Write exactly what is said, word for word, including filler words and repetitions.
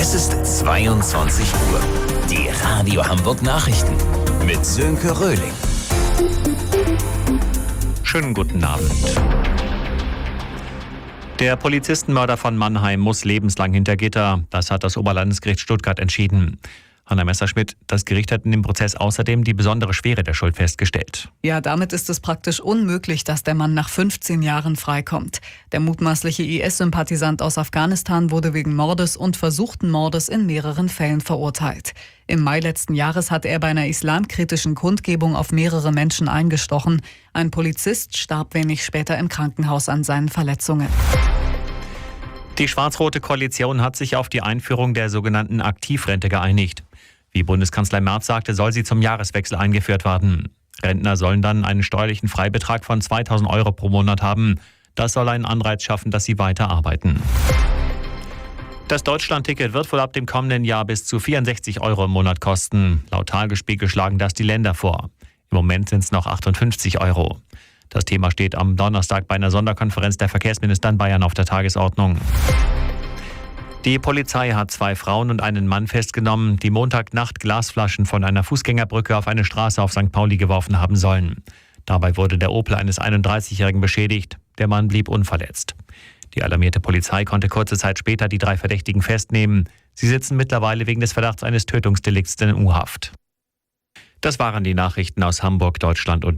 Es ist zweiundzwanzig Uhr. Die Radio Hamburg Nachrichten mit Sönke Röhling. Schönen guten Abend. Der Polizistenmörder von Mannheim muss lebenslang hinter Gitter. Das hat das Oberlandesgericht Stuttgart entschieden. Hanna Messerschmidt, das Gericht hat in dem Prozess außerdem die besondere Schwere der Schuld festgestellt. Ja, damit ist es praktisch unmöglich, dass der Mann nach fünfzehn Jahren freikommt. Der mutmaßliche I S-Sympathisant aus Afghanistan wurde wegen Mordes und versuchten Mordes in mehreren Fällen verurteilt. Im Mai letzten Jahres hatte er bei einer islamkritischen Kundgebung auf mehrere Menschen eingestochen. Ein Polizist starb wenig später im Krankenhaus an seinen Verletzungen. Die schwarz-rote Koalition hat sich auf die Einführung der sogenannten Aktivrente geeinigt. Wie Bundeskanzler Merz sagte, soll sie zum Jahreswechsel eingeführt werden. Rentner sollen dann einen steuerlichen Freibetrag von zweitausend Euro pro Monat haben. Das soll einen Anreiz schaffen, dass sie weiter arbeiten. Das Deutschlandticket wird wohl ab dem kommenden Jahr bis zu vierundsechzig Euro im Monat kosten. Laut Tagesspiegel schlagen das die Länder vor. Im Moment sind es noch achtundfünfzig Euro. Das Thema steht am Donnerstag bei einer Sonderkonferenz der Verkehrsminister in Bayern auf der Tagesordnung. Die Polizei hat zwei Frauen und einen Mann festgenommen, die Montagnacht Glasflaschen von einer Fußgängerbrücke auf eine Straße auf Sankt Pauli geworfen haben sollen. Dabei wurde der Opel eines einunddreißigjährigen beschädigt. Der Mann blieb unverletzt. Die alarmierte Polizei konnte kurze Zeit später die drei Verdächtigen festnehmen. Sie sitzen mittlerweile wegen des Verdachts eines Tötungsdelikts in U-Haft. Das waren die Nachrichten aus Hamburg, Deutschland und